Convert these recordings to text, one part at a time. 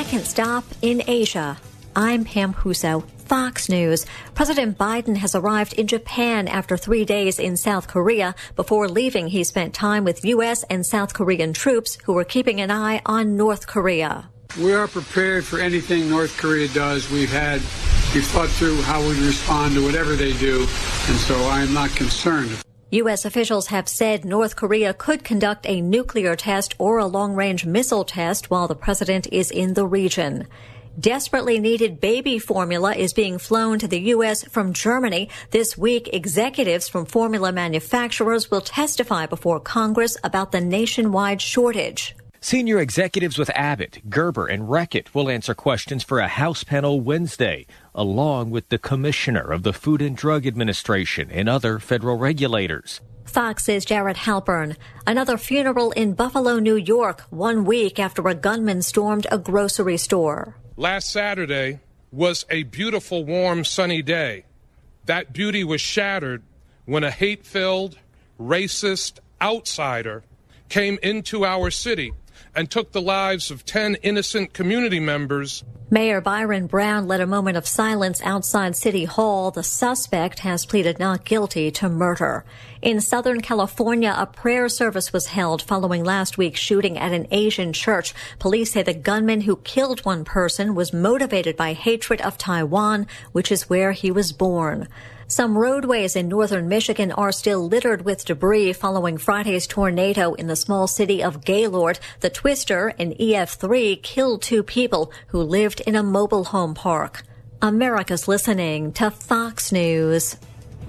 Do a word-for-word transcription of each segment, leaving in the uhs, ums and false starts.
second stop in Asia. I'm Pam Huso, Fox News. President Biden has arrived in Japan after three days in South Korea. Before leaving, he spent time with U S and South Korean troops who were keeping an eye on North Korea. We are prepared for anything North Korea does. We've had, we've thought through how we respond to whatever they do, and so I'm not concerned. U S officials have said North Korea could conduct a nuclear test or a long-range missile test while the president is in the region. Desperately needed baby formula is being flown to the U S from Germany. This week, executives from formula manufacturers will testify before Congress about the nationwide shortage. Senior executives with Abbott, Gerber, and Reckitt will answer questions for a House panel Wednesday, along with the commissioner of the Food and Drug Administration and other federal regulators. Fox's Jared Halpern. Another funeral in Buffalo, New York, one week after a gunman stormed a grocery store. Last Saturday was a beautiful, warm, sunny day. That beauty was shattered when a hate-filled, racist outsider came into our city and took the lives of ten innocent community members. Mayor Byron Brown led a moment of silence outside City Hall. The suspect has pleaded not guilty to murder. In Southern California, a prayer service was held following last week's shooting at an Asian church. Police say the gunman who killed one person was motivated by hatred of Taiwan, which is where he was born. Some roadways in northern Michigan are still littered with debris following Friday's tornado in the small city of Gaylord. The twister, an E F three, killed two people who lived in a mobile home park. America's listening to Fox News.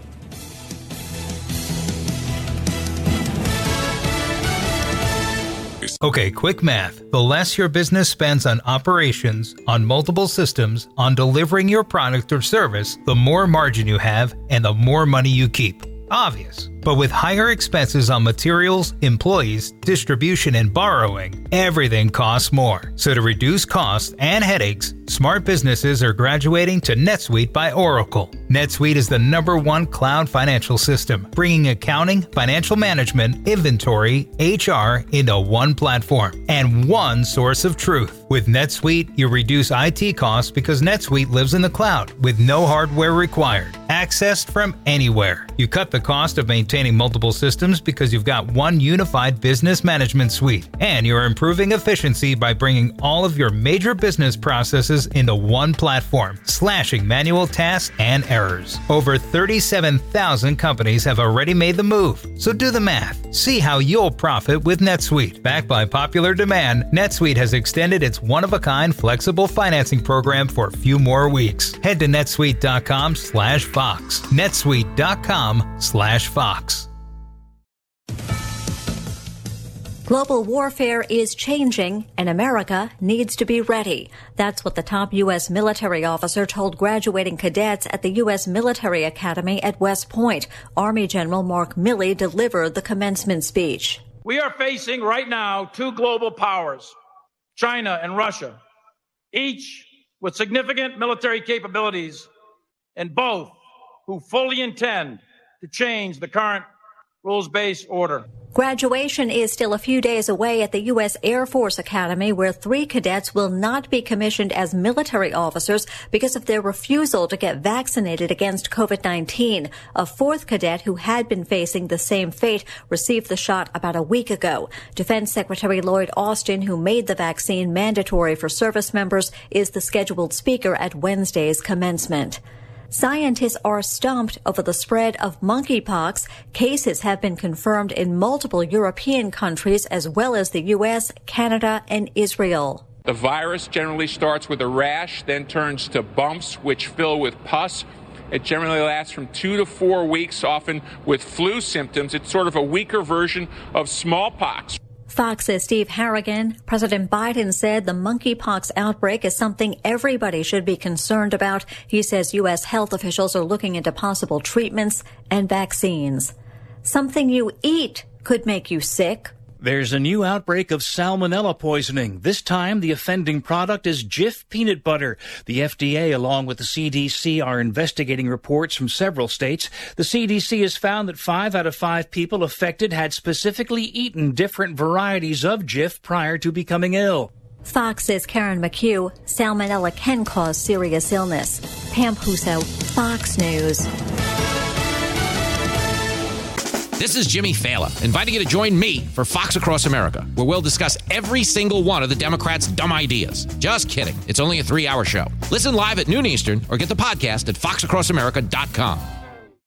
Okay, quick math. The less your business spends on operations, on multiple systems, on delivering your product or service, the more margin you have and the more money you keep. Obvious. But with higher expenses on materials, employees, distribution, and borrowing, everything costs more. So to reduce costs and headaches, smart businesses are graduating to NetSuite by Oracle. NetSuite is the number one cloud financial system, bringing accounting, financial management, inventory, H R into one platform and one source of truth. With NetSuite, you reduce I T costs because NetSuite lives in the cloud with no hardware required, accessed from anywhere. You cut the cost of maintaining multiple systems because you've got one unified business management suite, and you're improving efficiency by bringing all of your major business processes into one platform, slashing manual tasks and errors. Over thirty-seven thousand companies have already made the move, so do the math. See how you'll profit with NetSuite. Backed by popular demand, NetSuite has extended its one-of-a-kind flexible financing program for a few more weeks. Head to netsuite.com slash Fox. netsuite.com slash Fox. Global warfare is changing, and America needs to be ready. That's what the top U S military officer told graduating cadets at the U S Military Academy at West Point. Army General Mark Milley delivered the commencement speech. We are facing right now two global powers, China and Russia, each with significant military capabilities, and both who fully intend to change the current rules-based order. Graduation is still a few days away at the U S Air Force Academy, where three cadets will not be commissioned as military officers because of their refusal to get vaccinated against COVID nineteen. A fourth cadet who had been facing the same fate received the shot about a week ago. Defense Secretary Lloyd Austin, who made the vaccine mandatory for service members, is the scheduled speaker at Wednesday's commencement. Scientists are stumped over the spread of monkeypox. Cases have been confirmed in multiple European countries as well as the U S, Canada, and Israel. The virus generally starts with a rash, then turns to bumps, which fill with pus. It generally lasts from two to four weeks, often with flu symptoms. It's sort of a weaker version of smallpox. Fox's Steve Harrigan. President Biden said the monkeypox outbreak is something everybody should be concerned about. He says U S health officials are looking into possible treatments and vaccines. Something you eat could make you sick. There's a new outbreak of salmonella poisoning. This time, the offending product is Jif peanut butter. The F D A, along with the C D C, are investigating reports from several states. The C D C has found that five out of five people affected had specifically eaten different varieties of Jif prior to becoming ill. Fox's Karen McHugh, salmonella can cause serious illness. Pam Puso, Fox News. This is Jimmy Fallon, inviting you to join me for Fox Across America, where we'll discuss every single one of the Democrats' dumb ideas. Just kidding. It's only a three-hour show. Listen live at noon Eastern or get the podcast at fox across america dot com.